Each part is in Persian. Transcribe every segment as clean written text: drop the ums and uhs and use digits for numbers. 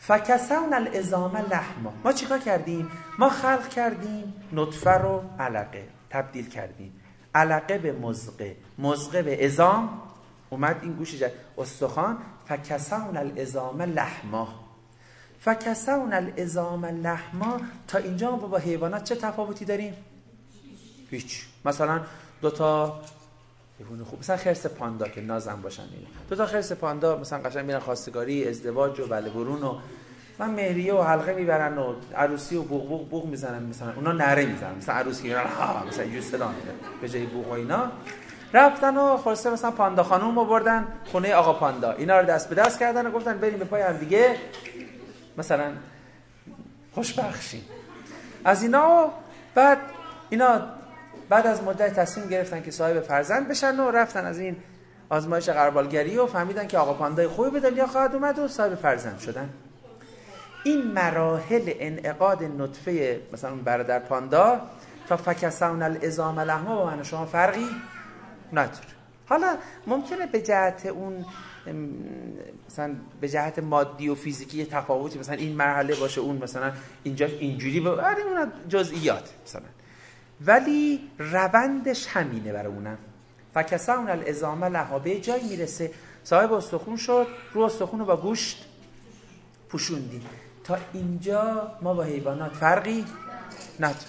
فکسونا العظام لحما. ما چیکار کردیم؟ ما خلق کردیم نطفه رو علقه تبدیل کردیم، علقه به مضغه، مضغه به عظام، اومد این گوش استخوان. فکسونا العظام لحما. فکسونا العظام لحما. تا اینجا ما با حیوانات چه تفاوتی داریم؟ هیچ. مثلا دوتا حیوان خوب، مثلا خرس پاندا که نازم باشن، اینا دوتا خرس پاندا مثلا قشنگ میرن خواستگاری، ازدواج و بله برون و من مهریه و حلقه میبرن و عروسی و بوق بوق بوق میزنن، مثلا اونا نره میزنن، مثلا عروسی میرن ها مثلا اینجوری صدا میده به جای بوق و اینا. رفتن و خلاصه مثلا پاندا خانوم رو بردن خونه آقا پاندا، اینا رو دست به دست کردن و گفتن بریم به پای هم دیگه مثلا خوشبخت شیم از اینا. و بعد اینا بعد از مدت تصمیم گرفتن که صاحب فرزند بشن و رفتن از این آزمایش غربالگری و فهمیدن که آقا پاندای خوبی به دنیا خواهد اومد و صاحب فرزند شدن. این مراحل انعقاد نطفه مثلا اون برادر پاندا تا فکسونا العظام لحما با من و شما فرقی نداره. حالا ممکنه به جهت اون مثلا به جهت مادی و فیزیکی تفاوتی مثلا این مرحله باشه، اون مثلا اینجا اینجوری اون جزئیات مثلا، ولی روندش همینه برای اونم. فکسونا العظام لحما. به جایی میرسه صاحب استخون شد، رو استخون رو با گوشت پوشوندی. تا اینجا ما با حیوانات فرقی نداریم.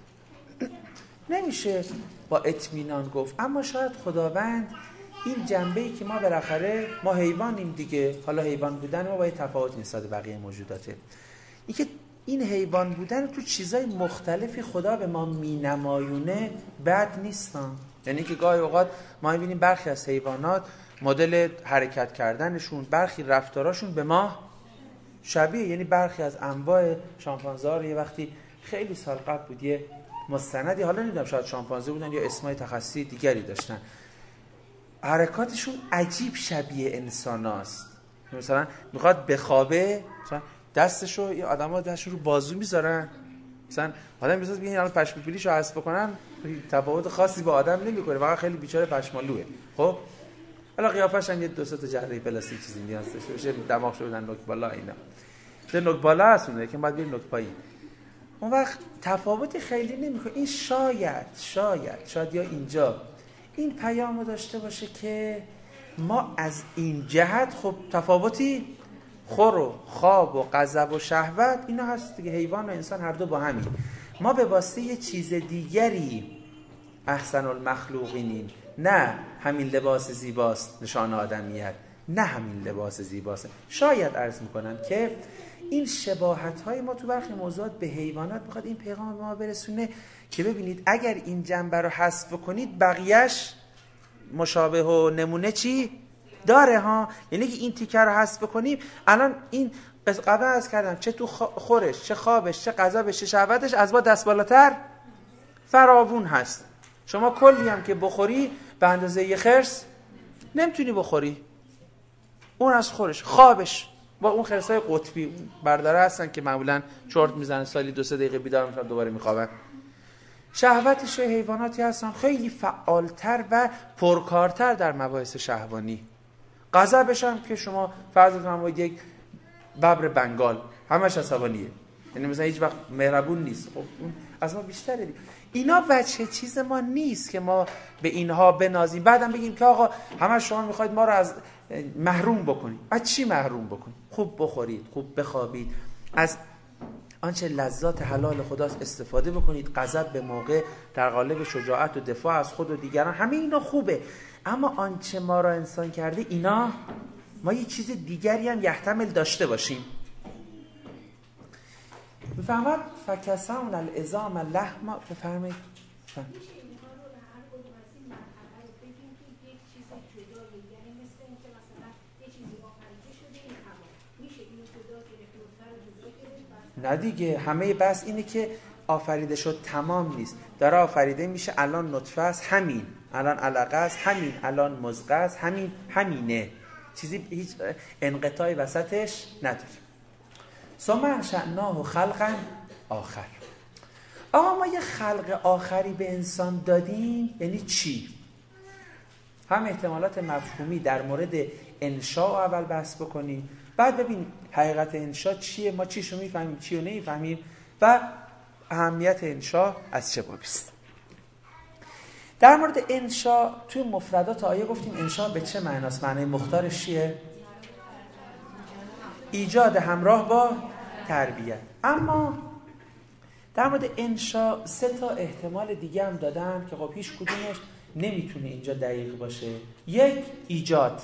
نمیشه با اطمینان گفت، اما شاید خداوند این جنبه‌ای که ما بالاخره ما حیوانیم دیگه، حالا حیوان بودن ما با یه تفاوت نسبت به بقیه موجوداته، این که این حیوان بودن تو چیزای مختلفی خدا به ما مینمایونه بد نیستن. یعنی که گاهی اوقات ما می‌بینیم برخی از حیوانات مدل حرکت کردنشون، برخی رفتاراشون به ما شبیه. یعنی برخی از انواع شامپانزه رو یه وقتی خیلی سال قبل بود یه مستندی، حالا نمیدونم شاید شامپانزه بودن یا اسمای تخصصی دیگری داشتن، حرکاتشون عجیب شبیه انساناست. مثلا میخواد بخوابه مثلا دستشو، یا آدم‌ها دستشو رو بازو میذارن، مثلا آدم میذاره ببین الان پشم پیلیشو حذف بکنن تفاوت خاصی با آدم نمیکنه، واقعا خیلی بیچاره پشمالوئه. خب حالا قیافش هم یه دو سه تا جعبه پلاستیک چیزی نیاز داشته باشه، دماغشو بدن نوک بالا، اینا ده نوک بالا هستونه که بعد بیر نوک پایین، اون وقت تفاوتی خیلی نمیکنه. این شاید یا اینجا این پیامو داشته باشه که ما از این جهت خب تفاوتی خور و خواب و غضب و شهوت اینا هست دیگه، حیوان و انسان هر دو با همین. ما به واسطه یه چیز دیگری احسن المخلوقینیم، نه همین لباس زیباست نشان آدمیت، نه همین لباس زیباست. شاید عرض میکنم که این شباهت‌های ما تو برخی موضوعات به حیوانات میخواد این پیغام به ما برسونه که ببینید اگر این جنبه رو حذف کنید بقیه‌اش مشابه و نمونه چی داره ها. یعنی که این تیکه رو حذف کنیم، الان این قبل از کردم چه تو خورش، چه خوابش، چه غذابش، چه شهوتش از ما دست بالاتر فراوون هست. شما کلی هم که بخوری به اندازه یه خرس نمیتونی بخوری، اون از خورش، خوابش با اون خرسای قطبی برداره هستن که معمولا چرت میزنن، سالی 2-3 دقیقه بیدار میشن دوباره میخوابن. شهوتش حیواناتی هستن خیلی فعالتر و پرکارتر در مباحث شهوانی. غضبش هم که شما فرض کنید یک ببر بنگال همش عصبانیه، یعنی مثلا هیچ وقت مهربون نیست، خب اون از ما بیشتره دیگه. اینا وجه چیز ما نیست که ما به اینها بنازیم بعدم بگیم که آقا همه شما میخواید ما رو از محروم بکنید. از چی محروم بکنید؟ خوب بخورید، خوب بخوابید، از آنچه لذات حلال خداست استفاده بکنید، غضب به موقع در قالب شجاعت و دفاع از خود و دیگران، همه اینا خوبه. اما آنچه ما را انسان کرده اینا ما یه چیز دیگری هم یحتمل داشته باشیم. بفهمد فکسونا العظام لحما. بفرمایید. نه دیگه، همه بس اینه که آفریده شد تمام نیست، داره آفریده میشه، الان نطفه است، همین الان علقه است، همین الان مضغه است، همینه، چیزی هیچ انقطاعی وسطش نداره. ثم انشأناه خلقا آخر. آقا ما یه خلق آخری به انسان دادیم یعنی چی؟ هم احتمالات مفهومی در مورد انشاء اول بحث بکنیم، بعد ببین حقیقت انشا چیه، ما چیشو میفهمیم چیو نمیفهمیم و اهمیت انشا از چه بابی است. در مورد انشا توی مفردات آیه گفتیم انشا به چه معناست. معنی مختارش چیه؟ ایجاد همراه با تربیت. اما در مورد انشا 3 احتمال دیگه هم دادن که خب هیچ کدومش نمیتونه اینجا دقیق باشه. یک، ایجاد،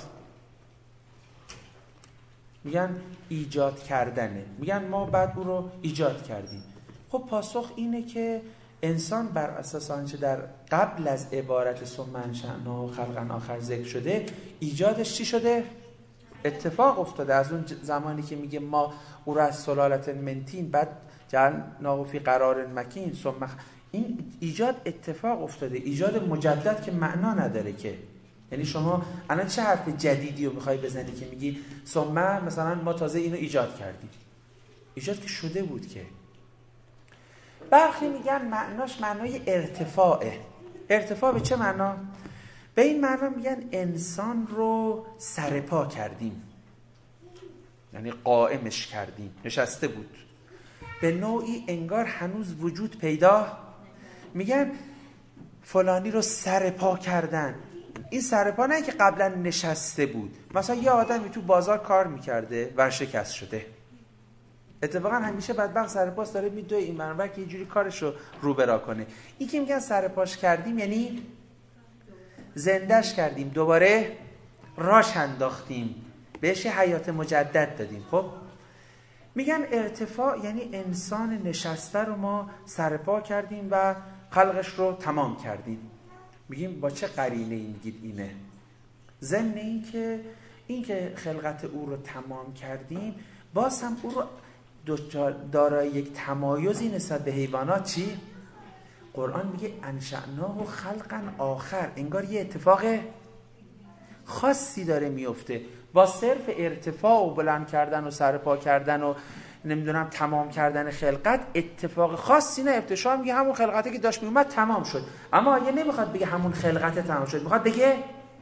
میگن ایجاد کردنه، میگن ما بعد او رو ایجاد کردیم. خب پاسخ اینه که انسان بر اساس آنچه در قبل از عبارت ثم انشأناه خلقا آخر ذکر شده، ایجادش چی شده؟ اتفاق افتاده. از اون زمانی که میگه ما او را از سلالت من طین بعد جعلناه فی قرار مکین ثم این ایجاد اتفاق افتاده، ایجاد مجدد که معنا نداره که. یعنی شما الان چه حرف جدیدی رو میخوای بزنی که میگی ثم مثلا ما تازه اینو ایجاد کردیم؟ ایجاد که شده بود که. برخی میگن معناش معنای ارتفاعه. ارتفاع به چه معنا؟ به این معنا میگن انسان رو سرپا کردیم، یعنی قائمش کردیم، نشسته بود به نوعی انگار هنوز وجود پیدا. میگن فلانی رو سرپا کردن. این سرپا نه که قبلا نشسته بود، مثلا یه آدمی تو بازار کار میکرده ورشکست شده، اتفاقا همیشه بدبخت سرپاش داره میدوه این منور که یه جوری کارش رو روبرا کنه. این که میگن سرپاش کردیم یعنی زندش کردیم، دوباره راش انداختیم، بهش حیات مجدد دادیم. خب میگن ارتفاع یعنی انسان نشسته رو ما سرپا کردیم و خلقش رو تمام کردیم. میگیم با چه قرینه ای میگید اینه؟ ضمن این که خلقت او رو تمام کردیم، باز هم او رو دارای یک تمایزی نسبت به حیوانات چی؟ قرآن میگه انشأناه خلقا آخر، انگار یه اتفاق خاصی داره میفته. با صرف ارتفاع و بلند کردن و سرپا کردن و نمیدونم تمام کردن خلقت اتفاق خاصی نه. ابتشار میگه همون خلقتی که داشت میومد تمام شد، اما یه نمیخواد بگه همون خلقت تمام شد، میخواد بگه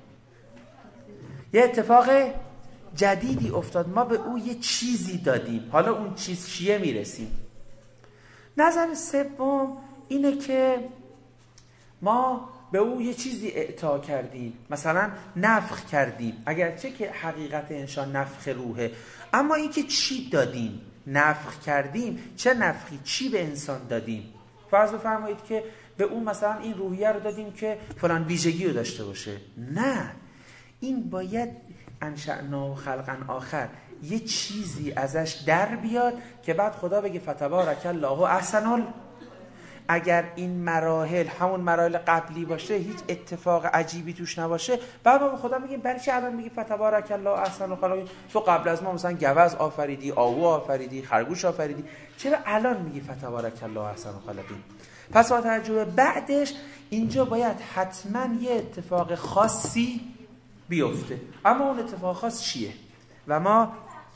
یه اتفاق جدیدی افتاد، ما به او یه چیزی دادیم، حالا اون چیز چیه میرسیم. نظر سوم اینه که ما به او یه چیزی اعطا کردیم، مثلا نفخ کردیم، اگرچه که حقیقت انشا نفخ روحه، اما این که چی دادیم؟ نفخ کردیم، چه نفخی؟ چی به انسان دادیم؟ فرض بفرمایید که به اون مثلا این روحیه رو دادیم که فلان ویژگی رو داشته باشه. نه، این باید انشأناه خلقا آخر یه چیزی ازش در بیاد که بعد خدا بگه فتبارک الله احسن. اگر این مراحل همون مراحل قبلی باشه، هیچ اتفاق عجیبی توش نباشه، بعد ما به خدا میگیم برای چی الان میگی فتبارک الله احسن الخالقین؟ تو قبل از ما مثلا گوز آفریدی، آهو آفریدی، خرگوش آفریدی، چرا الان میگی فتبارک الله احسن الخالقین؟ پس با توجه به بعدش اینجا باید حتما یه اتفاق خاصی بیفته. اما اون اتفاق خاص چیه؟ و ما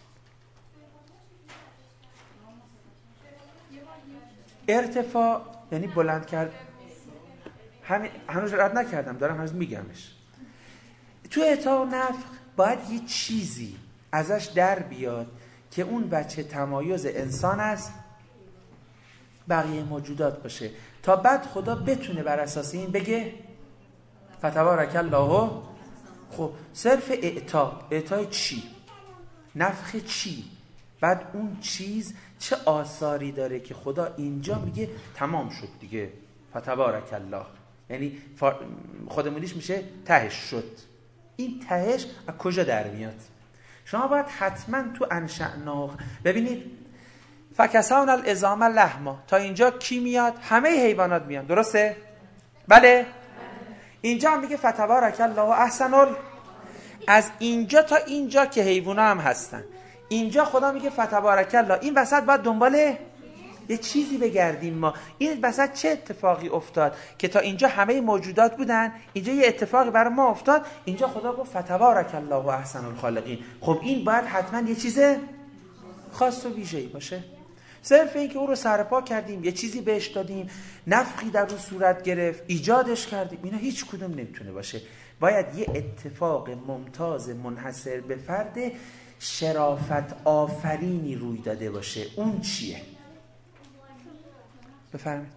ارتفاع یعنی بلند کرد، هنوز رد نکردم، دارم هنوز میگمش. تو اعطا و نفخ باید یه چیزی ازش در بیاد که اون بچه تمایز انسان از بقیه موجودات باشه، تا بعد خدا بتونه بر اساس این بگه فتبارک الله. خب صرف اعطای چی؟ نفخ چی؟ بعد اون چیز چه آثاری داره که خدا اینجا میگه تمام شد دیگه، فتبارک الله، یعنی خودمونیش میشه تهش شد. این تهش از کجا در میاد؟ شما باید حتما تو انشأناه ببینید فکسونا العظام لحما، تا اینجا کی میاد؟ همه حیوانات میان، درسته؟ بله؟ اینجا هم میگه فتبارک الله احسن. از اینجا تا اینجا که حیونا هم هستن، اینجا خدا میگه فتبارک الله. این وسط باید دنبال یه چیزی بگردیم ما. این وسط چه اتفاقی افتاد که تا اینجا همه موجودات بودن، اینجا یه اتفاقی برای ما افتاد، اینجا خدا گفت فتبارک الله احسن الخالقین. خب این باید حتما یه چیز خاص و ویژه‌ای باشه. صرف این که او رو سرپا کردیم، یه چیزی بهش دادیم، نفخی در اون صورت گرفت، ایجادش کردیم، اینا هیچ کدوم نمیتونه باشه. باید یه اتفاق ممتاز منحصر به فرده شرافت آفرینی روی داده باشه، اون چیه؟ بفرمایید.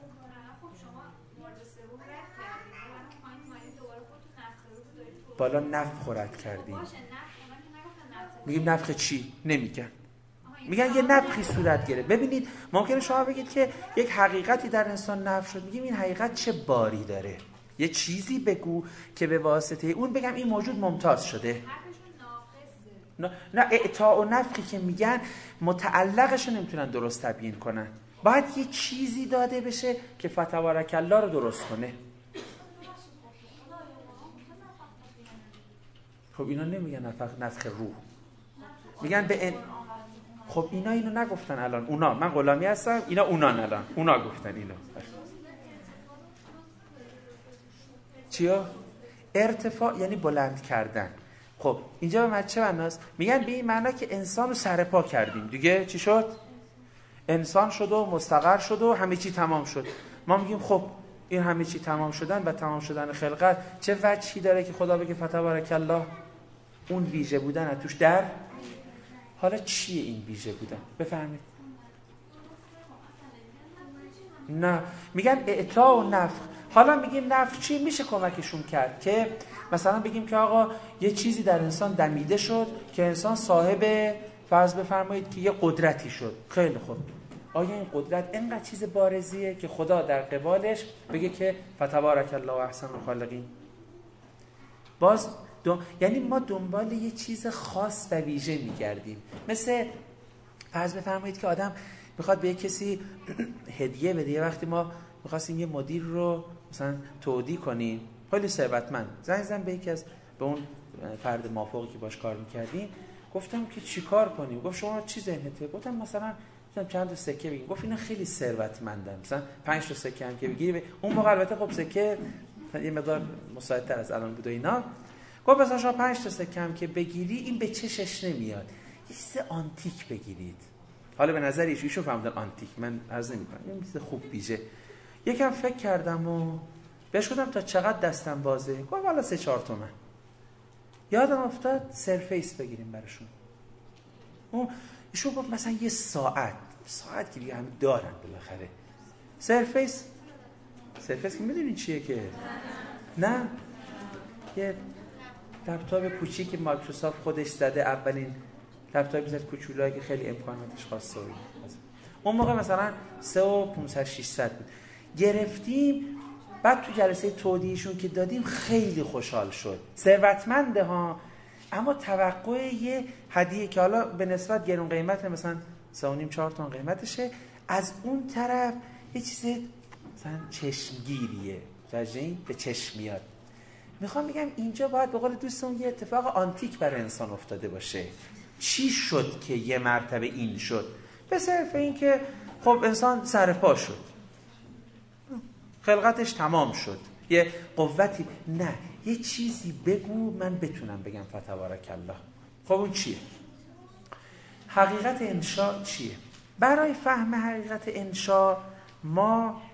بالا نفخ رد کردیم. میگیم نفخ چی؟ نمیگن. میگن یه نفخی صورت گرفت. ببینید ممکنه شما بگید که یک حقیقتی در انسان نفخ شد. میگیم این حقیقت چه باری داره؟ یه چیزی بگو که به واسطه اون بگم این موجود ممتاز شده. نه اعطاء و نفخی که میگن متعلقش رو نمیتونن درست تبیین کنن. باید یه چیزی داده بشه که فتبارک الله رو درست کنه. خب اینا نمیگن نفخ روح، میگن به این. خب اینا اینو نگفتن الان. اونا، من غلامی هستم، اینا اونان، الان اونا گفتن اینو. چیا؟ ارتفاع یعنی بلند کردن. خب اینجا به چه معناست؟ میگن به این معنا که انسان رو سرپا کردیم دیگه. چی شد؟ انسان شد و مستقر شد و همه چی تمام شد. ما میگیم خب این همه چی تمام شدن و تمام شدن خلقت چه وجهی داره که خدا بگه فتبارک الله؟ اون ویژه بودن از توش در. حالا چیه این ویژه بودن؟ بفرمایید. نه میگن اعطا و نفخ. حالا میگیم نفخ چی میشه کمکشون کرد؟ که مثلا بگیم که آقا یه چیزی در انسان دمیده شد که انسان صاحب، فرض بفرمایید که یه قدرتی شد. خیلی خوب، آیا این قدرت اینقدر چیز بارزیه که خدا در قبالش بگه که فتبارک الله احسن الخالقین؟ باز یعنی ما دنبال یه چیز خاص و ویژه میگردیم. مثل فرض بفرمایید که آدم میخواد به یه کسی هدیه بده. یه وقتی ما میخواستیم یه مدیر رو مثلا تودیع کنیم، خیلی ثروتمند، زنگ زدم به یکی از به اون فرد مافوقی که باش کار میکردیم، گفتم که چی کار کنیم؟ گفت شما چی ذهنته؟ گفتم مثلا چند تا سکه بگیم. گفت اینا خیلی ثروتمندن، مثلا 5 تا سکه هم که بگیری. اون موقع البته خب سکه یه مقدار مساعدتر از الان بود و اینا. گفت مثلا شما 5 تا سکه هم که بگیری این به چشش نمیاد، یه چیز آنتیک بگیرید. حالا به نظر ایشون فهمیدن آنتیک، من عرض نمی‌کنم، این چیز خوب بیجه. یکم فکر کردم و بهش گفتم تا چقدر دستم بازه؟ گفت والا 3-4 تومن. یادم افتاد سرفیس بگیریم براشون. ایشون گفت مثلا یه ساعت که دیگه هم دارن بالاخره. سرفیس که میدونین چیه که؟ نه یه لپتاپ کوچیکی که مایکروسافت خودش زده، اولین لپتاپی زد کوچولایی که خیلی امکاناتش خاصه بود. اون موقع مثلا 3500-600 بود. گرفتیم، بعد تو جلسه تودیعشون که دادیم خیلی خوشحال شد. ثروتمنده ها، اما توقع یه هدیه که حالا به نسبت گرون قیمت، مثلا 3.5-4 تومن قیمتشه، از اون طرف یه چیز مثلا چشمگیریه، این به چشم میاد. میخوام بگم اینجا باید به قول دوستم یه اتفاق آنتیک برای انسان افتاده باشه. چی شد که یه مرتبه این شد؟ به صرف این که خب انسان سرپا شد، خلقتش تمام شد، یه قوتی. نه یه چیزی بگو من بتونم بگم فتبارک الله. خب اون چیه؟ حقیقت انشاء چیه؟ برای فهم حقیقت انشاء ما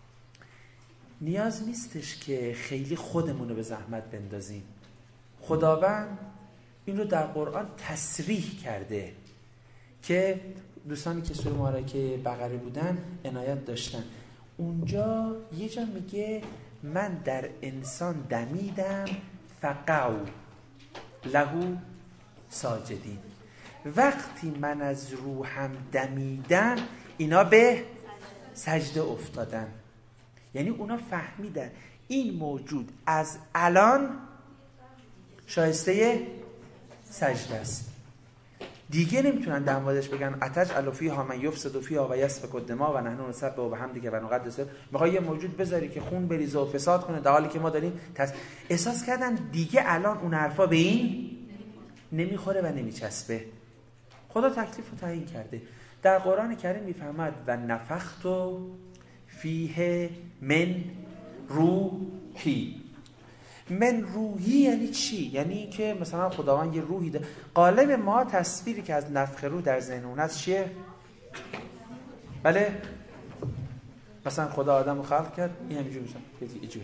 نیاز نیستش که خیلی خودمونو به زحمت بندازیم. خداوند این رو در قرآن تصریح کرده که دوستانی که سوره مبارکه بقره بودن عنایت داشتن. اونجا یه جا میگه من در انسان دمیدم فقعوا له ساجدین. وقتی من از روحم دمیدم اینا به سجده افتادن. یعنی اونا فهمیدن این موجود از الان شایسته سجده است. دیگه نمیتونن در موردش بگن اتجعل فیها من یفسد فیها و یسفک الدماء و نحن نسبح بحمدک و نقدس. میخوای یه موجود بذاری که خون بریزه و فساد کنه در حالی که ما داریم احساس کردن دیگه الان اون حرفا به این نمیخوره و نمیچسبه. خدا تکلیف رو تعیین کرده. در قرآن کریم میفرماد و نفخت فیه من روحی. من روحی یعنی چی؟ یعنی که مثلا خداوند یه روحی ده. قالب ما تصویری که از نفخ روح در ذهن اون است چیه؟ بله مثلا خدا آدم رو خلق کرد، این همینجور میشه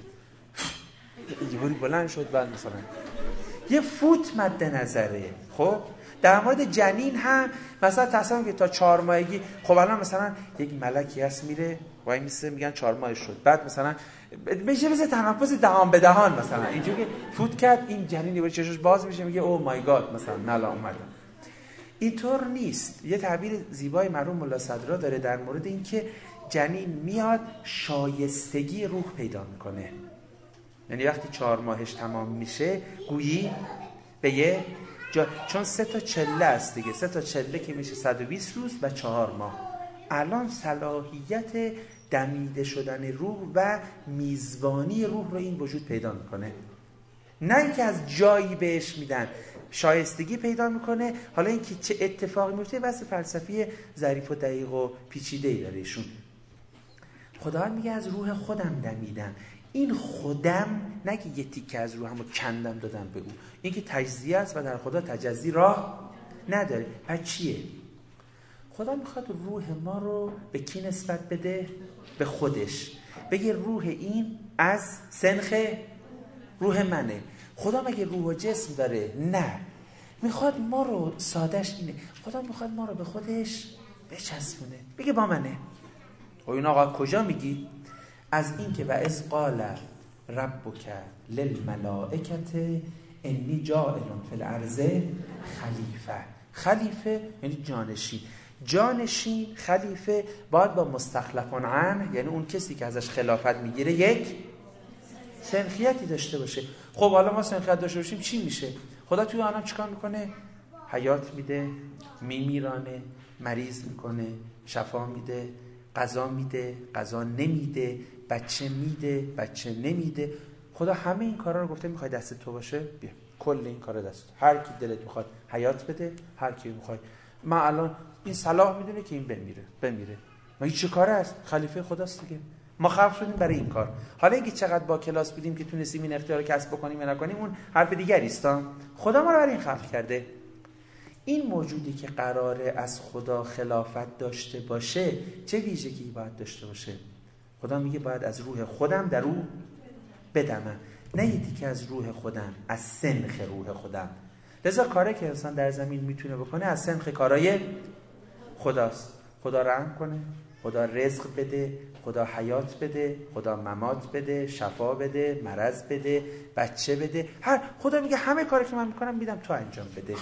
اینجوری بلند شد، بعد مثلا یه فوت مد نظره. خب در مورد جنین هم مثلا تصور که تا 4 ماهگی، خب الان مثلا یک ملکی هست میره وای میسه میگن 4 ماه شد، بعد مثلا میشه مثل تنفس دهان به دهان، مثلا اینجوری که فوت کرد این جنین یه چشمش باز میشه میگه او مای گاد مثلا ملا اومد. اینطور نیست. یه تعبیر زیبای مرحوم ملا صدرا داره در مورد این که جنین میاد شایستگی روح پیدا میکنه، یعنی وقتی 4 ماهش تمام میشه گویی به یه چون 3 تا چله است دیگه، 3 تا چله که میشه 120 روز و 4 ماه. الان صلاحیت دمیده شدن روح و میزبانی روح رو این وجود پیدا میکنه، نه اینکه از جایی بهش میدن، شایستگی پیدا میکنه. حالا اینکه چه اتفاقی میفته بحث فلسفی ظریف و دقیق و پیچیده‌ای داره ایشون. خداوند میگه از روح خودم دمیدم. این خودم نگه یه تیکه از روحمو کندم دادم به او، این که تجزیه است و در خدا تجزی راه نداره. پس چیه؟ خدا میخواد روح ما رو به کی نسبت بده؟ به خودش. بگه روح این از سنخ روح منه. خدا مگه روح و جسم داره؟ نه. میخواد ما رو، سادش اینه، خدا میخواد ما رو به خودش بچسبونه، بگه با منه. و این آقا کجا میگی؟ از این که و اذ قال ربک للملائکه انی جاعل فی الارض خلیفه. خلیفه یعنی جانشین. جانشین خلیفه باید با مستخلفان عنه، یعنی اون کسی که ازش خلافت میگیره، یک سنخیتی داشته باشه. خب حالا ما سنخیت داشته باشیم چی میشه؟ خدا توی آنها چیکار میکنه؟ حیات میده، میمیرانه، مریض میکنه، شفا میده، غذا میده، غذا نمیده، بچه میده، بچه نمیده. خدا همه این کارا رو گفته میخوای دست تو باشه؟ بیا کل این کارا دست تو. هر کی دلت میخواد حیات بده، هر کی میخواد. ما الان این صلاح میدونه که این بمیره. ما هیچ کاره است؟ خلیفه خداست دیگه. ما خلق شدیم برای این کار. حالا اینکه چقدر با کلاس بودیم که تونستیم این اختیار رو کسب بکنیم یا نکنیم اون حرف دیگری است. خدا ما رو برای این خلق کرده. این موجودی که قراره از خدا خلافت داشته باشه چه ویژگی باید داشته باشه؟ خدا میگه باید از روح خودم در او بدمم، نه یه تیکه از روح خودم، از سنخ روح خودم. لذا کاری که انسان در زمین میتونه بکنه از سنخ کارای خداست. خدا رحم کنه، خدا رزق بده، خدا حیات بده، خدا ممات بده، شفا بده، مرض بده، بچه بده. خدا میگه همه کاری که من میکنم میدم تو انجام بده.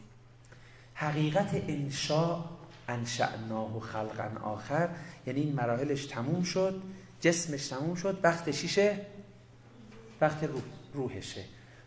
حقیقت انشاء انشأناه خلقا آخر، یعنی این مراحلش تموم شد، جسمش تموم شد، وقت شیشه، وقت روحشه.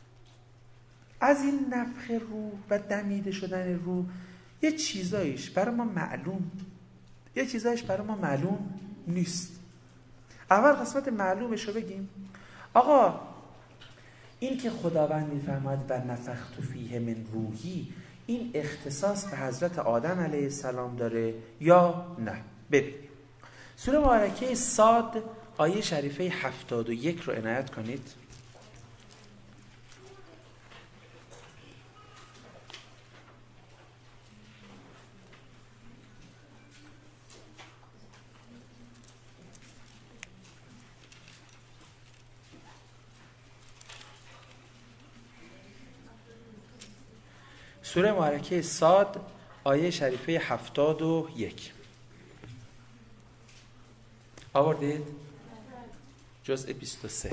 از این نفخ روح و دمیده شدن روح یه چیزایش برای ما معلوم، یه چیزایش برای ما معلوم نیست. اول قسمت معلومش رو بگیم. آقا این که خداوند میفرماید و نفخت فیه من روحی، این اختصاص به حضرت آدم علیه السلام داره یا نه؟ ببین سوره مبارکه صاد آیه شریفه 71 رو عنایت کنید. سوره مبارکه صاد آیه شریفه 71 آوردید؟ جزء 23.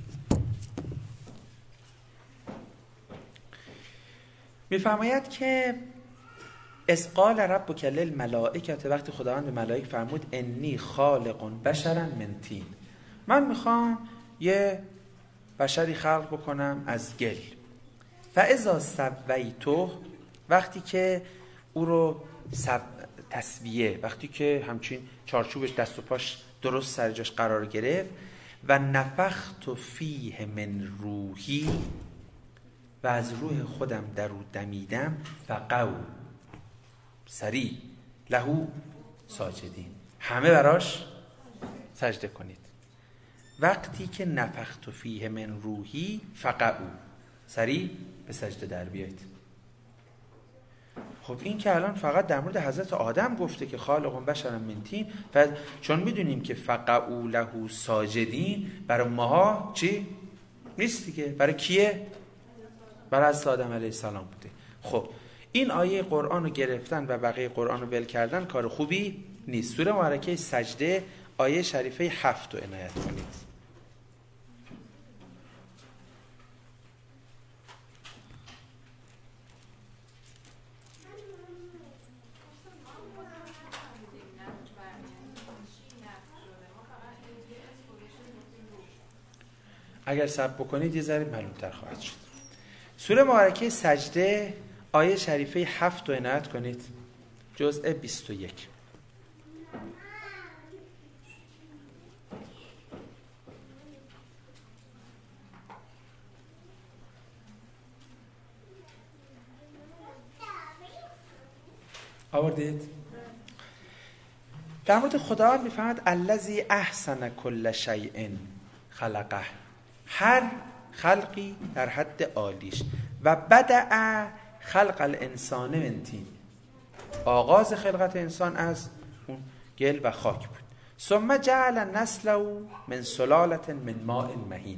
میفرماید که اذ قال ربک للملائکه، وقتی خداوند به ملائک فرمود انی خالق بشرا من طین، من میخوام یه بشری خلق بکنم از گل. فاذا سویته، وقتی که او رو تسویه، وقتی که همچین چارچوبش دست و پاش درست سر جاش قرار گرفت، و نفخت فیه من روحی، و از روح خودم در او دمیدم، فقعوا سریع لهو ساجدین، همه براش سجده کنید. وقتی که نفخت فیه من روحی فقعوا، سریع به سجده در بیایید. خب این که الان فقط در مورد حضرت آدم گفته که خالق بشر من طین، چون میدونیم که فقعوا له ساجدین برای ماها چی؟ نیست دیگه. برای کیه؟ برای حضرت آدم علیه السلام بوده. خب این آیه قرآن رو گرفتن و بقیه قرآن رو ول کردن کار خوبی نیست. سوره مبارکه سجده آیه شریفه 7 رو عنایت کنید. اگر صبر بکنید یه ذره معلوم‌تر خواهد شد. سوره مبارکه سجده آیه شریفه 7 رو عنایت کنید. جزء 21. آوردید؟ در مورد خدا میفهمد الذی احسن کل شیء خلقه، هر خلقی در حد عالیش، و بدأ خلق الانسان من طین، آغاز خلقت انسان از اون گل و خاک بود. ثم جعل نسله من سلاله من ماء مهین،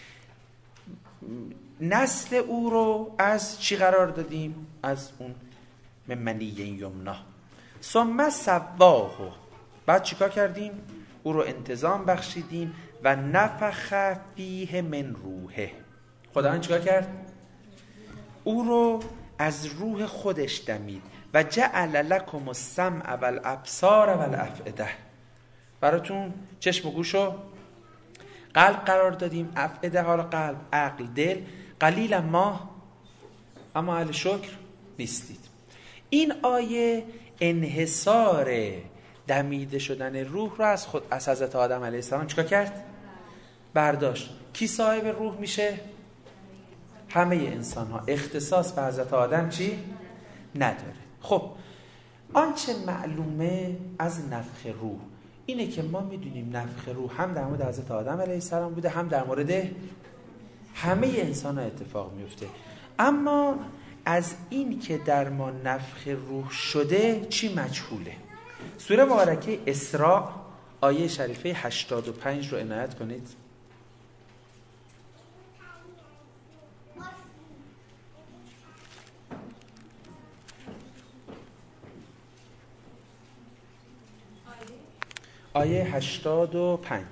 نسل او رو از چی قرار دادیم؟ از اون من منی یمنا. ثم سواه، بعد چیکار کردیم؟ او رو انتظام بخشیدیم و نفخ فیه من روحه. خداوند چیکار کرد؟ او رو از روح خودش دمید. و جعل لکم السمع والابصار والافئده، براتون چشم و گوش و قلب قرار دادیم. افئده، حالا قلب، عقل، دل. قلیلا ما اما اهل شکر نیستید. این آیه انحصار دمیده شدن روح رو از حضرت آدم علیه السلام چیکار کرد؟ برداشت. کی صاحب روح میشه؟ همه انسان ها. اختصاص به حضرت آدم چی؟ نداره. خب آنچه معلومه از نفخ روح اینه که ما میدونیم نفخ روح هم در مورد حضرت آدم علیه السلام بوده، هم در مورد همه انسان ها اتفاق میفته. اما از این که در ما نفخ روح شده چی مجهوله. سوره مبارکه اسراء آیه شریفه 85 رو عنایت کنید. آیه 85.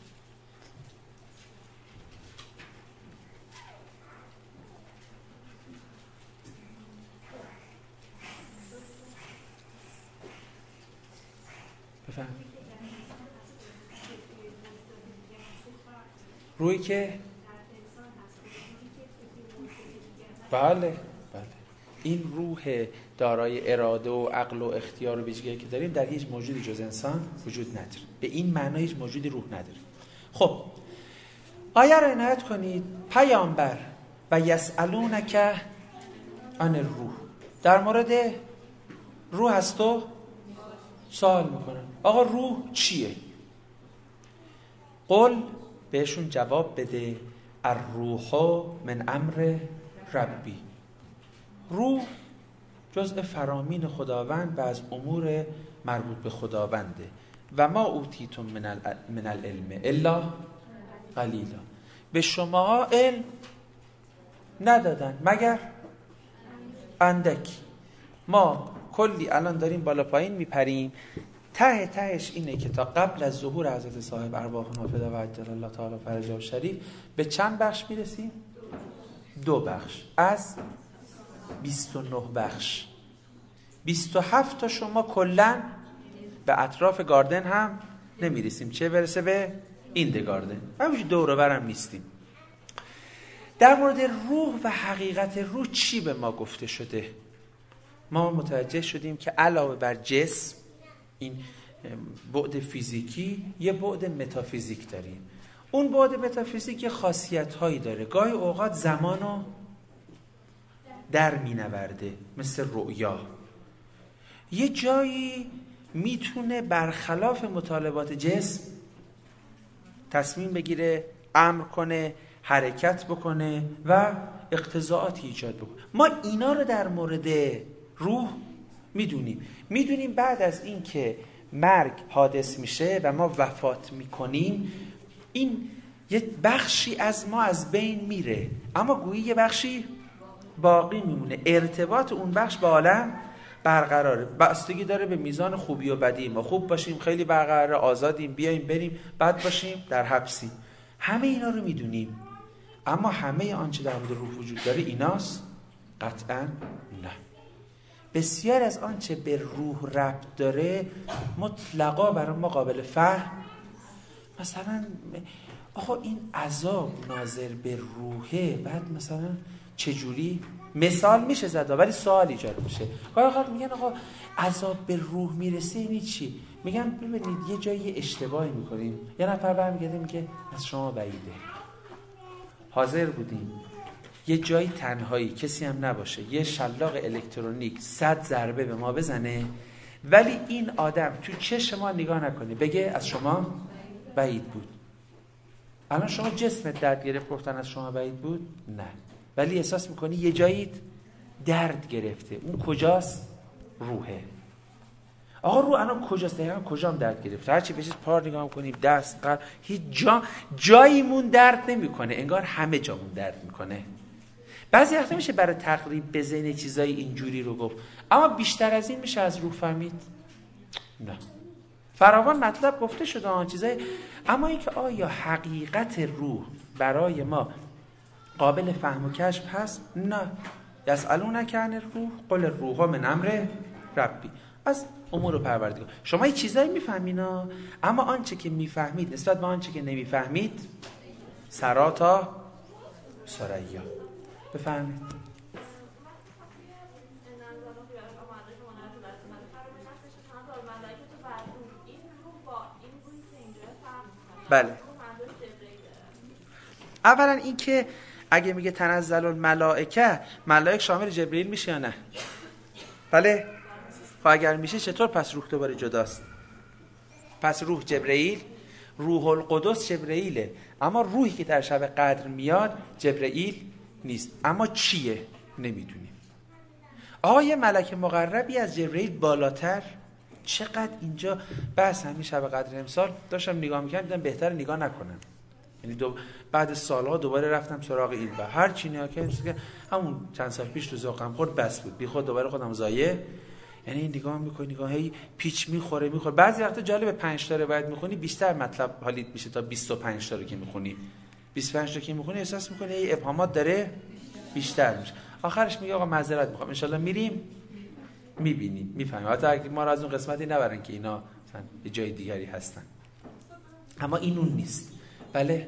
بفهم. روی که بله این روح دارای اراده و عقل و اختیار و ویژگی که داریم در هیچ موجودی جز انسان وجود نداره. به این معنی هیچ موجودی روح نداره. خب آیه رو عنایت کنید. پیامبر و یسألونک عن الروح، در مورد روح از تو سوال میکنن. آقا روح چیه؟ قل، بهشون جواب بده، الروح من امر ربی، روح جزء فرامین خداوند و از امور مربوط به خداونده. و ما اوتیتم من العلم الا قلیلا، به شما علم ندادن مگر اندکی. ما کلی الان داریم بالا پایین میپریم، تهش اینه که تا قبل از ظهور حضرت صاحب ارواحنا فدا و عجل الله تعالی فرجه شریف به چند بخش میرسیم؟ 2 بخش از 29 بخش. 27 تا شما کلن به اطراف گاردن هم نمیرسیم، چه برسه به ایند گاردن. همونش دور و برم نیستیم. در مورد روح و حقیقت روح چی به ما گفته شده؟ ما متوجه شدیم که علاوه بر جسم، این بعد فیزیکی، یه بعد متافیزیک داریم. اون بعد متافیزیک خاصیت هایی داره. گاهی اوقات زمانو در می نورده، مثل رؤیا. یه جایی میتونه برخلاف مطالبات جسم تصمیم بگیره، امر کنه، حرکت بکنه و اقتضاعاتی ایجاد بکنه. ما اینا رو در مورد روح میدونیم بعد از این که مرگ حادث میشه و ما وفات میکنیم، این یه بخشی از ما از بین میره، اما گویی یه بخشی باقی میمونه، ارتباط اون بخش با عالم برقراره. بستگی داره به میزان خوبی و بدی ما. خوب باشیم خیلی برقراره، آزادیم بیایم بریم، بد باشیم در حبسیم. همه اینا رو میدونیم، اما همه آنچه در مورد روح وجود داره ایناست؟ قطعاً نه. بسیار از آنچه به روح ربط داره مطلقا برای ما قابل فهم. مثلا آقا این عذاب ناظر به روحه، بعد مثلا چجوری مثال میشه زد، ولی سوال ایجاد میشه. گاهی میگن آقا عذاب به روح میرسه یعنی چی؟ میگم ببینید یه جایی اشتباهی میکنیم. یه نفر برمیگرده میگه از شما بعیده، حاضر بودیم یه جایی تنهایی کسی هم نباشه، یه شلاق الکترونیک 100 ضربه به ما بزنه، ولی این آدم تو چشم ما نگاه نکنه، بگه از شما بعید بود. الان شما جسمت درد گرفت گفتن از شما بعید بود؟ نه، ولی احساس میکنی یه جایی درد گرفته. اون کجاست؟ روحه. آقا روح الان کجاست؟ دقیقا کجام درد گرفته؟ هرچی به چیز پار نگاه کنیم، دست، قلب، هیچ جاییمون درد نمیکنه، انگار همه جامون درد میکنه. بعضی وقتا میشه برای تقریب به ذهن چیزای اینجوری رو گفت، اما بیشتر از این میشه از روح فهمید؟ نه، فراوان مطلب گفته شده آن چیزای، اما اینکه آیا حقیقت روح برای ما قابل فهم و کشف هست؟ نه. یسألونک عن الروح قل الروح من امر ربی، از امور پروردگار. شما یه چیزایی میفهمین، اما آنچه که میفهمید نسبت به آنچه که نمیفهمید سرا تا ثریا. بفهمید. بله، اولا این که اگه میگه تنزل الملائکه، ملائک شامل جبرئیل میشه یا نه؟ بله. خب اگر میشه چطور پس روح دوباره جداست؟ پس روح جبرئیل، روح القدس جبرئیله، اما روحی که در شب قدر میاد جبرئیل نیست. اما چیه؟ نمیدونیم. آیا ملک مقربی از جبرئیل بالاتر؟ چقدر اینجا بحث همین شب قدر امسال داشتم نگاه میکردم، دیدم بهتر نگاه نکنم. یعنی بعد سالها دوباره رفتم سراغ این و هر چی نگاه کردم همون چند سال پیش تو ذوقم خورد بس بود، بی خود دوباره خودم ضایع. یعنی نگاه میکنی نگاهی پیچ میخوره. بعضی وقتا جالب 5 تا روایت میخونی بیشتر مطلب حالیت میشه تا 25 تا رو که میخونی. 25 تا که میخونی احساس میکنی ای ابهامات داره بیشتر میشه. آخرش میگه آقا معذرت میخوام، ان شاءالله میریم میبینیم میفهمیم. حتی اگه ما رو از اون قسمتی نبرن که اینا مثلا یه جای دیگری هستن، اما این اون نیست. بله.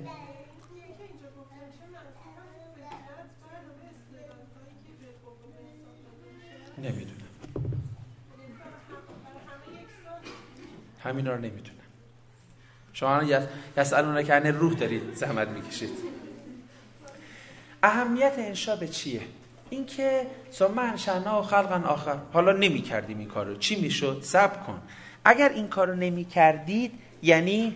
نمیدونم، همینا رو نمیدونم. شما یسألونک عن الروح دارید زحمت میکشید. اهمیت انشا به چیه؟ این که ثم انشأنا خلقا آخر. حالا نمی کردیم این کارو، چی میشد؟ صبر کن. اگر این کارو نمی کردید یعنی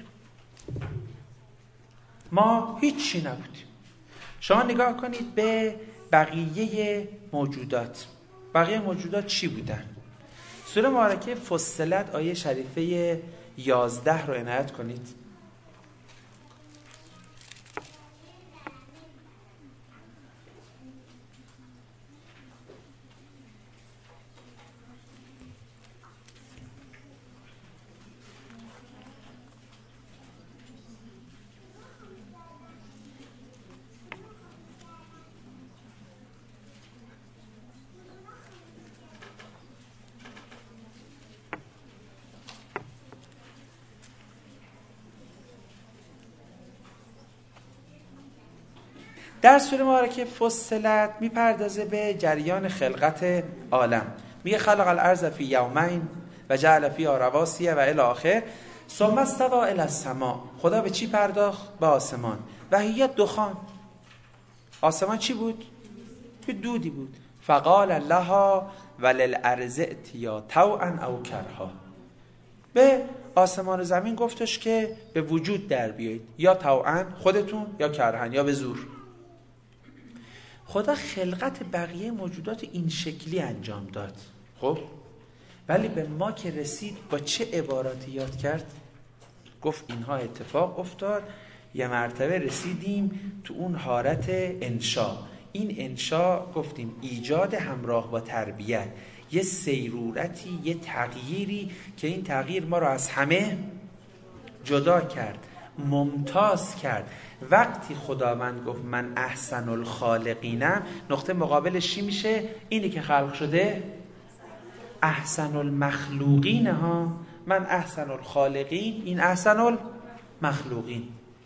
ما هیچی نبودیم. شما نگاه کنید به بقیه موجودات. بقیه موجودات چی بودن؟ سوره مبارکه فصلت آیه شریفه 11 رو عنایت کنید. در سوره مبارکه فصلت میپردازه به جریان خلقت عالم. میگه خلق الارض فی یومین و جعل فیها رواسی و الی آخر ثم استوى الی السماء. خدا به چی پرداخت؟ به آسمان. و هی دخان. آسمان چی بود؟ یه دودی بود. فقال لها وللارض ائتیا طوعا او کرها. به آسمان و زمین گفتش که به وجود در بیایید، یا طوعا خودتون، یا کرهن، یا به زور. خدا خلقت بقیه موجودات این شکلی انجام داد. خب ولی به ما که رسید با چه عباراتی یاد کرد؟ گفت اینها اتفاق افتاد، یه مرتبه رسیدیم تو اون حالت انشا. این انشا گفتیم ایجاد همراه با تربیت، یه سیرورتی، یه تغییری که این تغییر ما رو از همه جدا کرد، ممتاز کرد. وقتی خداوند گفت من احسن الخالقینم، نقطه مقابلش چی میشه؟ اینی که خلق شده احسن المخلوقین ها. من احسن الخالقین، این احسن المخلوقین.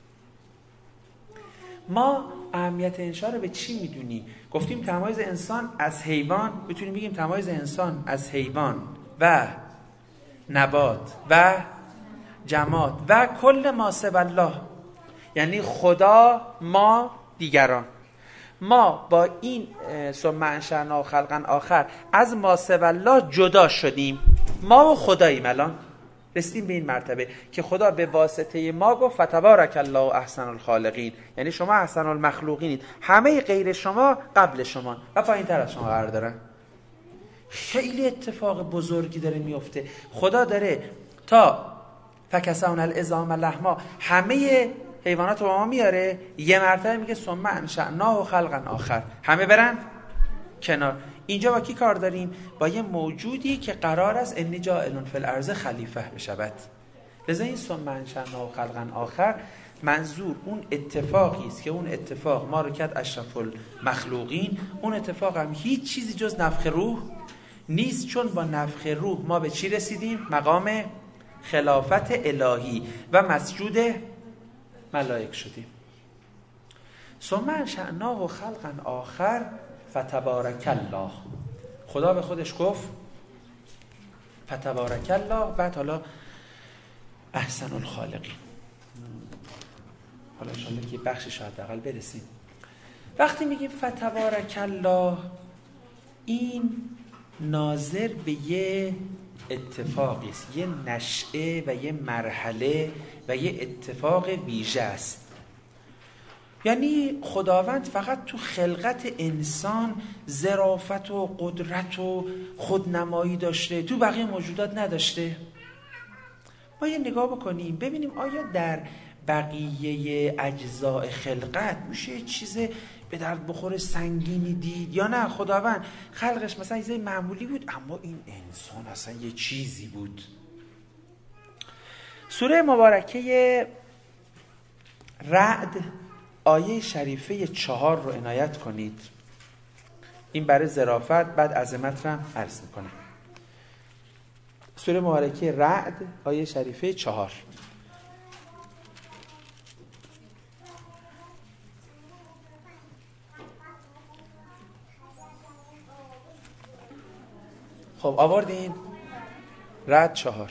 ما اهمیت انشا رو به چی میدونی؟ گفتیم تمایز انسان از حیوان، میتونیم بگیم تمایز انسان از حیوان و نبات و جماد و کل ما سوی الله، یعنی خدا، ما، دیگران. ما با این ثم انشأناه خلقا آخر از ما سوی الله جدا شدیم، ما و خداییم. الان رسیدیم به این مرتبه که خدا به واسطه ما گفت فتبارک الله احسن الخالقین، یعنی شما احسن المخلوقینید، همه غیر شما قبل شما و پایین تر از شما قرار دارن. خیلی اتفاق بزرگی داره میفته. خدا داره تا فکسون العظام لحما همه حیوانات رو با ما میاره، یه مرتبه میگه ثم انشأناه خلقا آخر، همه برن کنار. اینجا با کی کار داریم؟ با یه موجودی که قرار است انی جاعل فی الارض خلیفه بشود. لذا این ثم انشأناه خلقا آخر منظور اون اتفاقی است که اون اتفاق ما رو کرد اشرف المخلوقین. اون اتفاق هم هیچ چیزی جز نفخ روح نیست، چون با نفخ روح ما به چی رسیدیم؟ مقام خلافت الهی و مسجود ملائک شدیم. ثم انشأناه خلقا آخر فتبارک الله. خدا به خودش گفت فتبارک الله، بعد حالا احسن الخالقین. حالا انشاءالله که بخشش حداقل برسیم. وقتی میگیم فتبارک الله، این ناظر به یه اتفاقی است، یه نشأه و یه مرحله و یه اتفاق ویژه است. یعنی خداوند فقط تو خلقت انسان ظرافت و قدرت و خودنمایی داشته، تو بقیه موجودات نداشته. ما یه نگاه بکنیم ببینیم آیا در بقیه اجزاء خلقت میشه چیز به درد بخور سنگینی دید یا نه؟ خداوند خلقش مثلا یه معمولی بود، اما این انسان اصلا یه چیزی بود. سوره مبارکه رعد آیه شریفه 4 رو عنایت کنید. این برای ظرافت، بعد عظمت رو عرض میکنم. سوره مبارکه رعد آیه شریفه 4. خب آوردین؟ رعد 4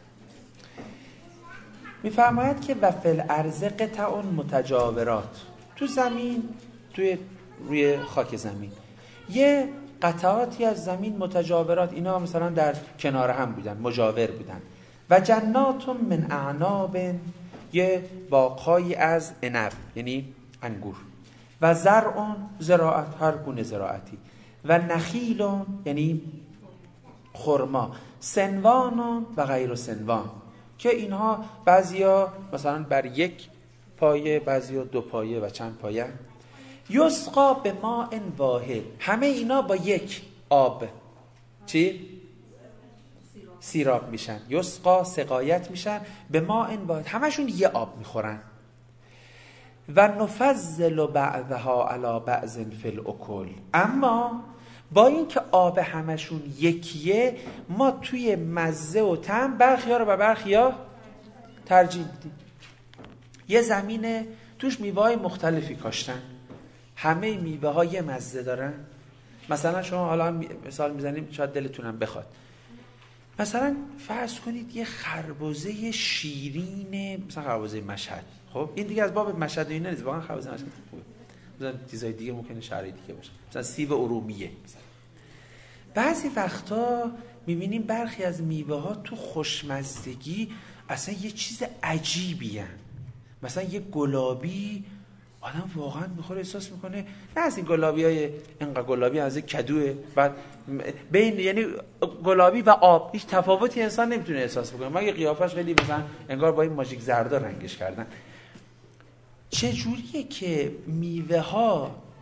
میفرماید که و فی الارض قطع متجاورات، تو زمین، روی خاک زمین یه قطعاتی از زمین متجاورات، اینا مثلا در کنار هم بودن، مجاور بودن. و جنات من اعناب، یه باغ‌هایی از عنب یعنی انگور. و زرع، زراعت، هر گونه زراعتی. و نخیل یعنی خرما. سنوان و غیر سنوان، که اینها بعضیا مثلا بر یک پایه، بعضیا 2 پایه و چند پایه. یسقا به ماء واحد، همه اینا با یک آب چی؟ سیراب میشن. یسقا سقایت میشن به ماء واحد، همشون یه آب میخورن. و نفضل بعضها علی بعض فی الاکل، اما با این که آب همشون یکیه، ما توی مزه و طعم برخیا رو به برخیا ترجیح میدیم. یه زمینه توش میوه‌های مختلفی کاشتن، همه میوه ها یه مزه دارن. مثلا شما حالا مثال میزنیم شاید دلتونم بخواد، مثلا فرض کنید یه خربزه شیرین، مثلا خربزه مشهد. خب این دیگه از باب مشهد و اینا نیست، واقعا خربزه مشهد خوبه. مثلا چیزای دیگه ممکنه شهری دیگه باشه، مثلا سیب ارومیه. مثلا بعضی وقتا میبینیم برخی از میوه ها تو خوشمزدگی اصلا یه چیز عجیبی هن. مثلا یه گلابی آدم واقعا میخوره احساس میکنه نه از این گلابی های اینقدر گلابی از این کدوه، بعد بین یعنی گلابی و آب هیچ تفاوتی انسان نمیتونه احساس بکنه، مگه قیافش خیلی مثلا انگار با این ماژیک زردا رنگش کردن. چه جوریه که میوه ها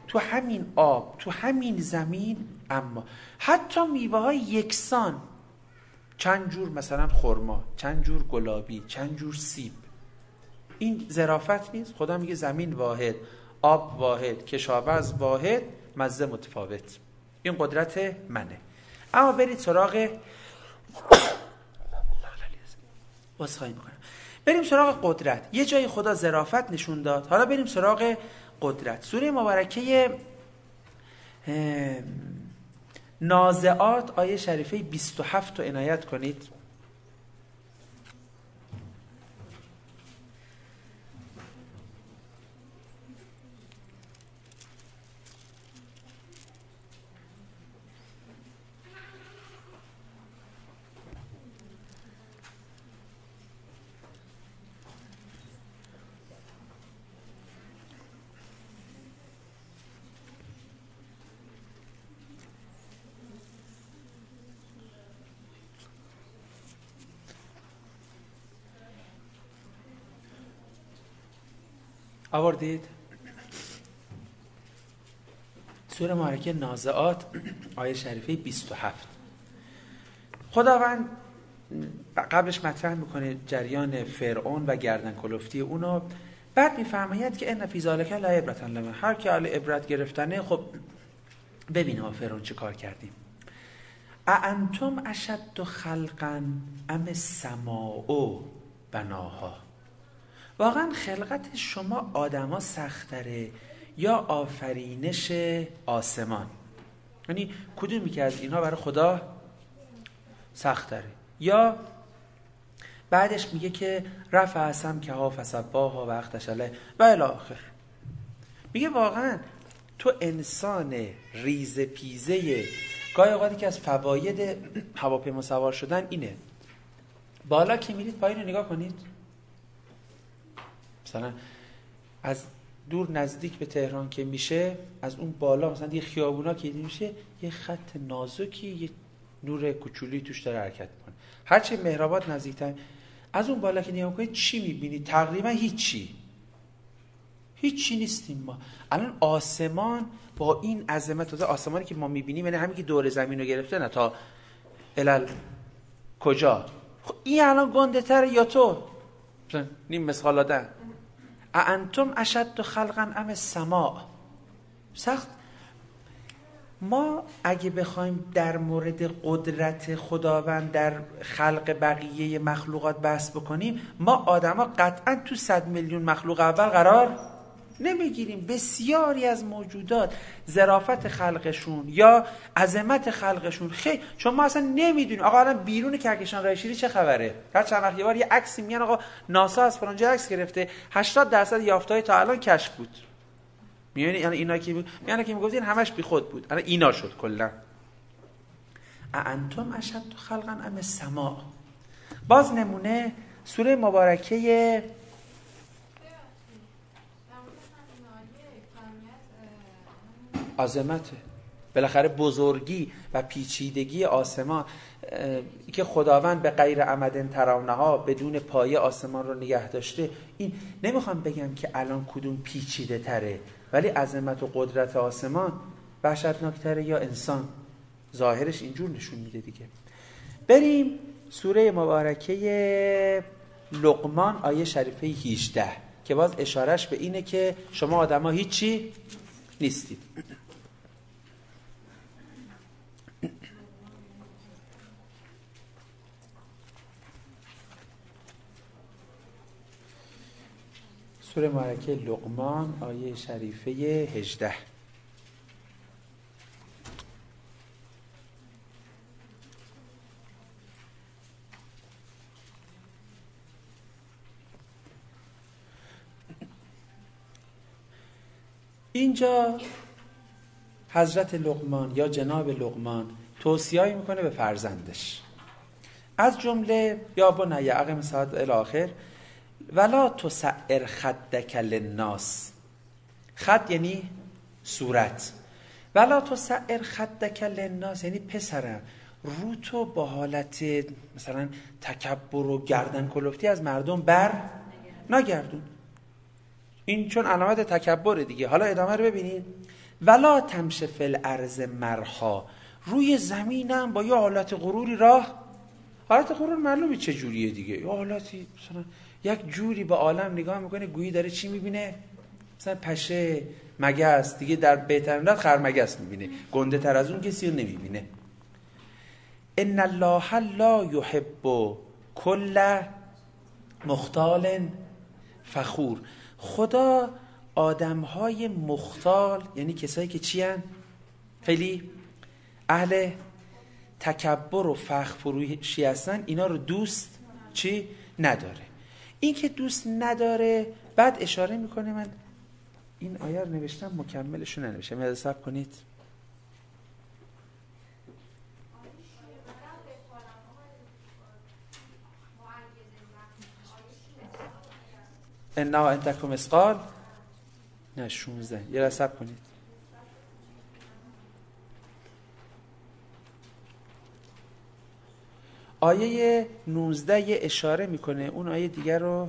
تو همین آب، تو همین زمین، اما حتی میوه های یکسان، چند جور مثلا خرما، چند جور گلابی، چند جور سیب، این ظرافت نیست؟ خدا میگه زمین واحد، آب واحد، کشاورز واحد، مزه متفاوت. این قدرت منه. اما برید سراغ بریم سراغ قدرت. یه جای خدا ظرافت نشون داد، حالا بریم سراغ قدرت. سوره مبارکه نازعات آیه شریفه 27 رو عنایت کنید. آوردید؟ سوره مبارکه نازعات آیه شریفه 27. خداوند قبلش مطرح میکنه جریان فرعون و گردن کلفتی اونو، بعد میفرماید که ان فی ذلک لعبرة لمن، هر که اهل عبرت گرفتنه خب ببینه ما فرعون چه کار کردیم. اانتم اشد خلقا ام السماء بناها، واقعا خلقت شما آدما سخت‌تره یا آفرینش آسمان؟ یعنی کدومی که از اینها برای خدا سخت‌تره؟ یا بعدش میگه که رفع سمکها فسواها و اغطش علیه و الی آخر. میگه واقعا تو انسان ریز پیزه. گاهی اوقاتی که از فواید هواپیما سوار شدن اینه، بالا که میرید پایین رو نگاه کنید، مثلا از دور نزدیک به تهران که میشه، از اون بالا مثلا یه خیابونا که میشه یه خط نازکی، یه نور کوچولی توش داره حرکت میکنه. هرچی مهرآباد نزدیکتر، از اون بالا که نگاه میکنید چی میبینید؟ تقریبا هیچی نیستیم ما. الان آسمان با این عظمت، تازه آسمانی که ما میبینیم یعنی همین که دور زمین رو گرفته، نه تا الال کجا؟ خب این الان گنده تره یا تو؟ نیم مثال دادن. انتم اشد خلقا ام السماء. سخت. ما اگه بخوایم در مورد قدرت خداوند در خلق بقیه مخلوقات بحث بکنیم، ما آدما قطعا تو 100 میلیون مخلوق اول قرار نمیگیریم. بسیاری از موجودات ظرافت خلقشون یا عظمت خلقشون خیلی، چون ما اصلا نمیدونیم آقا الان بیرون کهکشان راه شیری چه خبره. هر چند وقت یه بار یه عکسی میگن آقا ناسا از فلان جا عکس گرفته، 80% یافته‌های تا الان کشف بود. میبینی یعنی اینا که میگفتین همش بی خود بود، الان اینا شد کلا. انتم اشد خلقا ام السماء. باز نمونه سوره مبارکه عظمته، بالاخره بزرگی و پیچیدگی آسمان، که خداوند به غیر عمد ترونها، بدون پایه آسمان رو نگه داشته. این نمیخوام بگم که الان کدوم پیچیده تره، ولی عظمت و قدرت آسمان وحشتناکتره یا انسان؟ ظاهرش اینجور نشون میده دیگه. بریم سوره مبارکه لقمان آیه شریفه 18 که باز اشارش به اینه که شما آدما هیچی نیستید. سوره مبارکه لقمان آیه شریفه 18. اینجا حضرت لقمان یا جناب لقمان توصیه‌ای میکنه به فرزندش، از جمله یا بنی اقم الصلاة الی آخر ولا تسعر خدک للناس. خد یعنی صورت. ولا تسعر خدک للناس یعنی پسرم رو تو با حالت مثلا تکبر و گردن کلفتی از مردم بر نگردون. این چون علامت تکبره دیگه. حالا ادامه رو ببینید. ولا تمش فی الارض مرحا، روی زمینم با یه حالت غروری راه. حالت غرور معلومه چه جوریه دیگه، یه حالتی مثلا یک جوری به عالم نگاه میکنه گویی داره چی میبینه؟ مثلا پشه، مگس، دیگه در بهترین حالت خرمگس میبینه، گنده تر از اون کسی رو نمیبینه. ان الله لا یحب کل مختال فخور. خدا آدمهای مختال، یعنی کسایی که چی هن؟ خیلی اهل تکبر و فخر فروشی هستن، اینا رو دوست چی نداره. این که دوست نداره بعد اشاره میکنه، من این آیه رو نوشتم مکملشو ننوشتم، یاد حساب کنید. انا انتکم اسقال، نه 16، یه حساب کنید. آیه 19 یه اشاره میکنه، اون آیه دیگر رو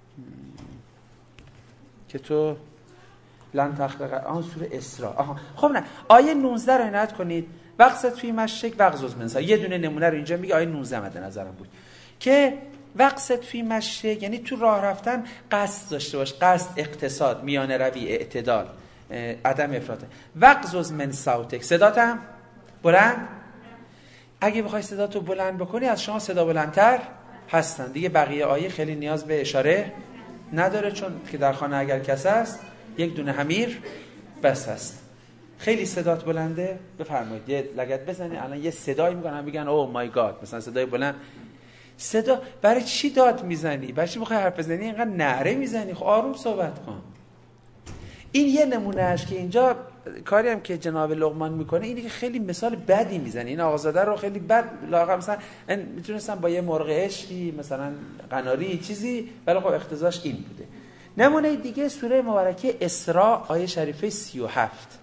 که تو لن تخلق، آن سوره اسراء. خب نه، آیه 19 رو عنایت کنید. وقصد فی مشک وغضض من صوتک. یه دونه نمونه رو اینجا میگه، آیه 19 مد نظرم بود که وقصد فی مشک یعنی تو راه رفتن قصد داشته باش، قصد اقتصاد، میانه روی، اعتدال، عدم افراط. وغضض من صوتک، صداتم بلند. اگه بخوای صداتو بلند بکنی از شما صدا بلندتر هستن دیگه. بقیه آیه خیلی نیاز به اشاره نداره، چون که در خانه اگر کس است یک دونه حمیر بس هست. خیلی صدات بلنده، بفرمایید یه لگد بزنی، الان یه صدایی میکنن بگن اوه مای گاد، مثلا صدای بلند. صدا برای چی داد میزنی؟ برای چی بخوای حرف بزنی اینقدر نعره میزنی؟ خب آروم صحبت کن. این یه نمونهش که اینجا کاری هم که جناب لقمان میکنه اینه که خیلی مثال بدی میزنه. این آقازاده رو خیلی بد لااقل مثلا میتونستن با یه مرغ عشقی مثلا قناری چیزی، ولی خب اقتضاش این بوده. نمونه دیگه سوره مبارکه اسراء آیه شریفه 37.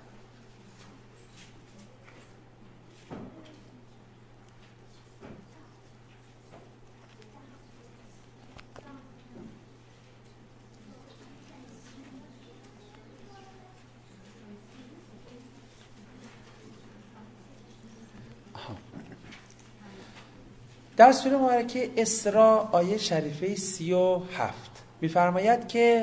در سوره مبارکه اسراء آیه شریفه 37 میفرماید که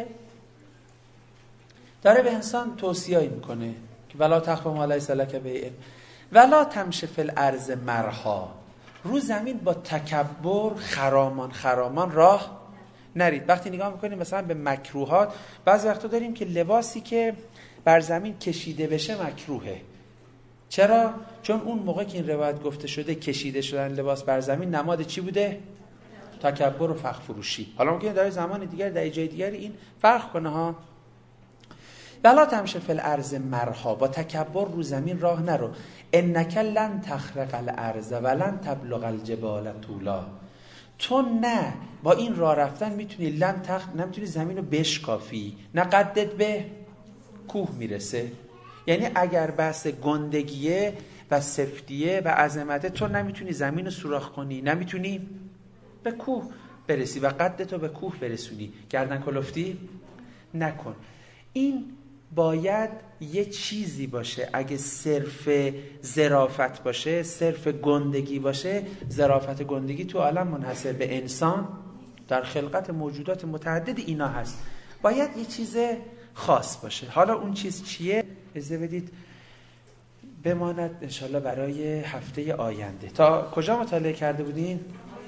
داره به انسان توصیه میکنه که ولا تخف ما لیس لک به علم ولا تمش فی الارض مرحا، رو زمین با تکبر خرامان راه نرید. وقتی نگاه میکنیم مثلا به مکروهات، بعضی وقتا داریم که لباسی که بر زمین کشیده بشه مکروهه. چرا؟ چون اون موقع که این روایت گفته شده کشیده شدن لباس بر زمین نماد چی بوده؟ تکبر و فخر فروشی. حالا ممکنه در زمان دیگر در جای دیگری این فرق کنه ها. ولا تمش فی الارض مرحا، با تکبر رو زمین راه نرو. انک لن تخرق الارض ولن تبلغ الجبال طولا، تو نه با این راه رفتن میتونی نمیتونی زمین رو بشکافی، نه قدت به کوه میرسه. یعنی اگر بحث گندگیه و سفتیه و عظمته، تو نمیتونی زمین رو سوراخ کنی، نمیتونی به کوه برسی و قدتو به کوه برسونی. گردن کلفتی نکن. این باید یه چیزی باشه. اگه صرف ظرافت باشه، صرف گندگی باشه، ظرافت گندگی تو عالم منحصر به انسان، در خلقت موجودات متعدد اینا هست. باید یه چیز خاص باشه. حالا اون چیز چیه؟ اجازه بدید بماند انشالله برای هفته آینده. تا کجا مطالعه کرده بودین؟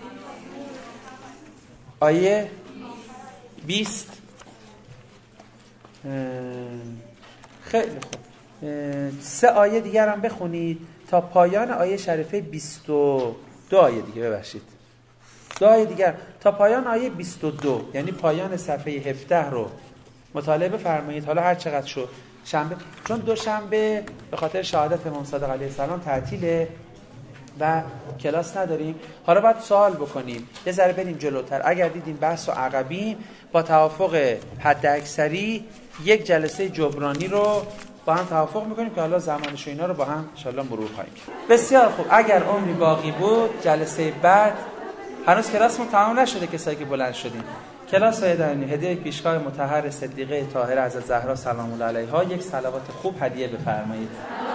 آیه 20. خیلی خوب، 3 آیه دیگر هم بخونید تا پایان آیه شریفه 22 آیه دیگه، ببخشید 2 آیه دیگر تا پایان آیه 22، یعنی پایان صفحه 17 رو مطالعه بفرمایید. حالا هر چقدر شد شنبه، چون دوشنبه به خاطر شهادت امام صادق علیه السلام تعطیله و کلاس نداریم. حالا باید سوال بکنیم، یه ذره بریم جلوتر. اگر دیدیم بحث و عقبیم، با توافق حد اکثری یک جلسه جبرانی رو با هم توافق میکنیم که حالا زمانش و اینا رو با هم انشالله مرور خواهیم کرد. بسیار خوب، اگر عمری باقی بود جلسه بعد هنوز کلاسمون تمام نشده. کسایی که بلند شدیم کلاس هدیه پیشگاه مطهر صدیقه طاهره حضرت زهرا سلام الله علیها، یک صلوات خوب هدیه بفرمایید.